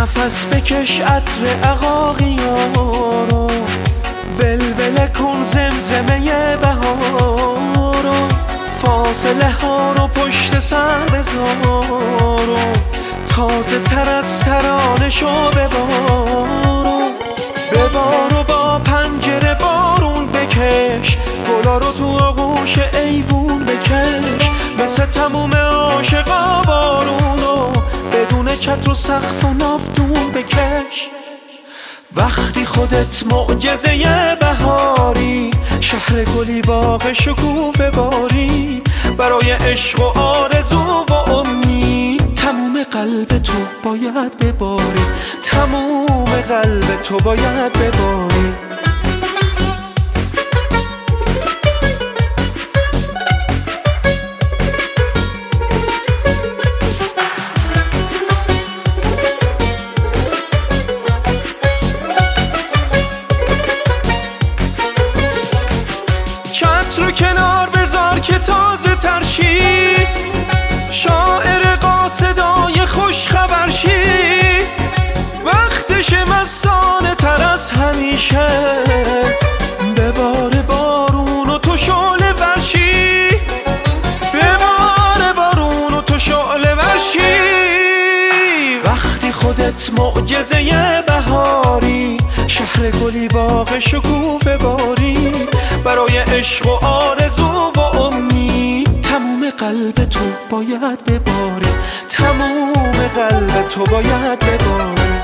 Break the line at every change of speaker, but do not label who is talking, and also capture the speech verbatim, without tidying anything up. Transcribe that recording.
نفس بکش عطر عقاقیارو، ولوله کن زمزمه بهارو، فاصله ها رو پشت سر بذارو، تازه تر از ترانه شو ببارو، ببارو با پنجره بارون بکش، گلا رو تو آغوش ایوون بکش، مثل تموم عاشقا بارونو بدون چتر و سقف و ناودون بکش. وقتی خودت معجزه بهاری، شهر گلی باغ شکوفه باری، برای عشق و آرزو و امید تموم قلب تو باید بباری، تموم قلب تو باید بباری. چتر کنار بذار که تازه ترشی، شاعر قاصدای خوش خبر شی، وقتش مستانه تر از همیشه، ببار بارون و تو شعله ورشی، ببار بارون و تو شعله ورشی. وقتی خودت معجزه بهاری، شهر گلی باغ شکوفه باری، برای عشق و آرزو و امید تموم قلب تو باید بباری، تموم قلب تو باید بباری.